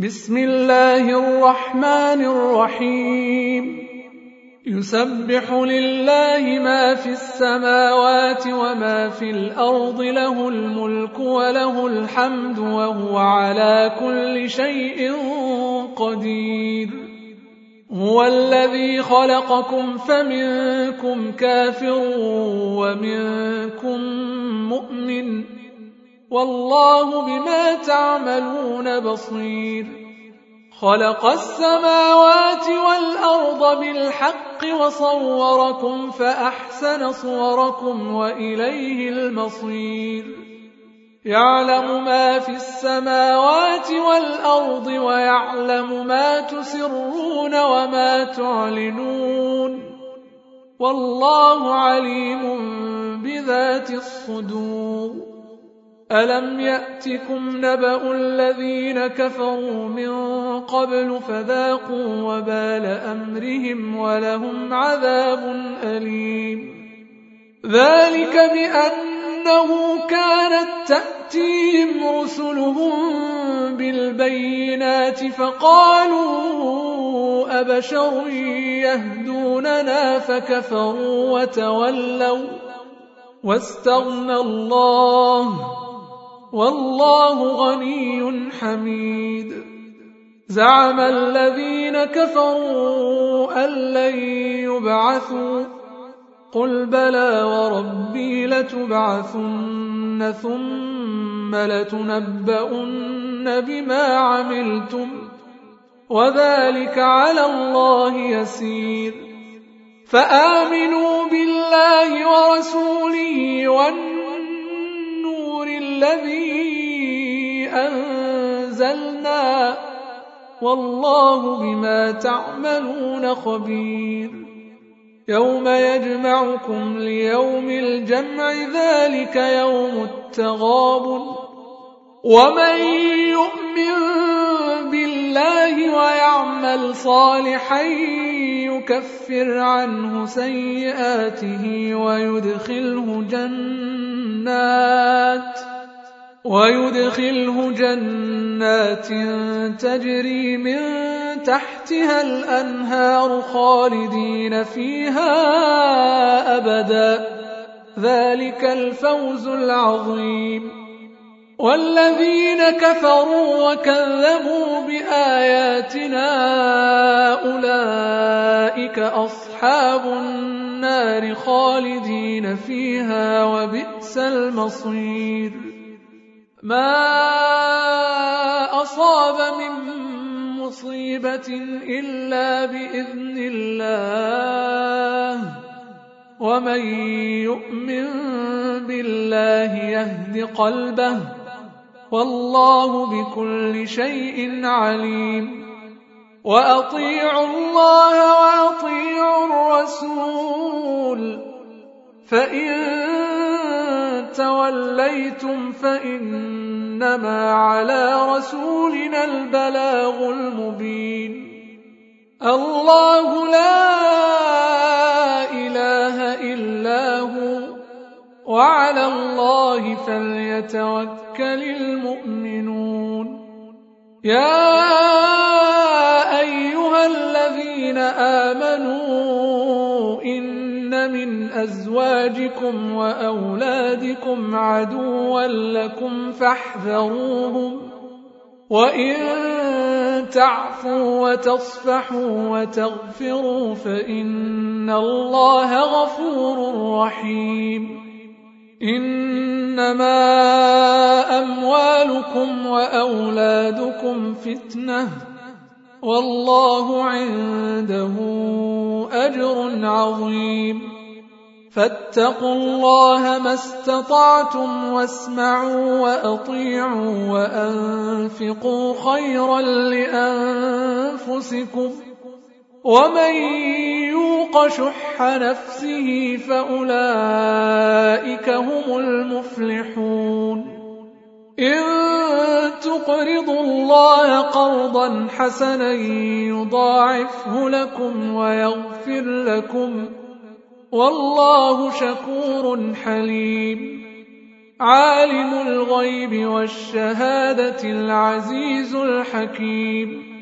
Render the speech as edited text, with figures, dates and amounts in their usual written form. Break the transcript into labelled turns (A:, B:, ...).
A: بسم الله الرحمن الرحيم يسبح لله ما في السماوات وما في الأرض له الملك وله الحمد وهو على كل شيء قدير هو الذي خلقكم فمنكم كافر ومنكم مؤمن والله بما تعملون بصير خلق السماوات والأرض بالحق وصوركم فأحسن صوركم وإليه المصير يعلم ما في السماوات والأرض ويعلم ما تسرون وما تعلنون والله عليم بذات الصدور ألم يأتكم نبأ الذين كفروا من قبل فذاقوا وبال أمرهم ولهم عذاب أليم ذلك بأنه كانت تأتيهم رسلهم بالبينات فقالوا أبشر يهدوننا فكفروا وتولوا واستغنى الله والله غني حميد زعم الذين كفروا أن لن يبعثوا قل بلى وربي لتبعثن ثم لتنبؤن بما عملتم وذلك على الله يسير فآمنوا بالله ورسوله والنور الذي أنزلنا والله بما تعملون خبير يوم يجمعكم ليوم الجمع ذلك يوم التغابن ومن يؤمن بالله ويعمل صالحا يكفر عنه سيئاته ويدخله جنات تجري من تحتها الأنهار خالدين فيها أبدا ذلك الفوز العظيم والذين كفروا وكذبوا بآياتنا أولئك أصحاب النار خالدين فيها وبئس المصير ما أصاب من مصيبة إلا بإذن الله ومن يؤمن بالله يهد قلبه والله بكل شيء عليم وأطيعوا الله وأطيعوا الرسول فإن توليتم فإنما على رسولنا البلاغ المبين الله لا إله إلا هو وعلى الله فليتوكل المؤمنون يا أيها الذين آمنوا إن من أزواجكم وأولادكم عدوا لكم فاحذروهم وإن تعفوا وتصفحوا وتغفروا فإن الله غفور رحيم إنما أموالكم وأولادكم فتنة والله عنده أجر عظيم فاتقوا الله ما استطعتم واسمعوا وأطيعوا وأنفقوا خيرا لأنفسكم ومن يوق شح نفسه فأولئك هم المفلحون إن تقرضوا الله قرضا حسنا يضاعفه لكم ويغفر لكم والله شكور حليم عالم الغيب والشهادة العزيز الحكيم.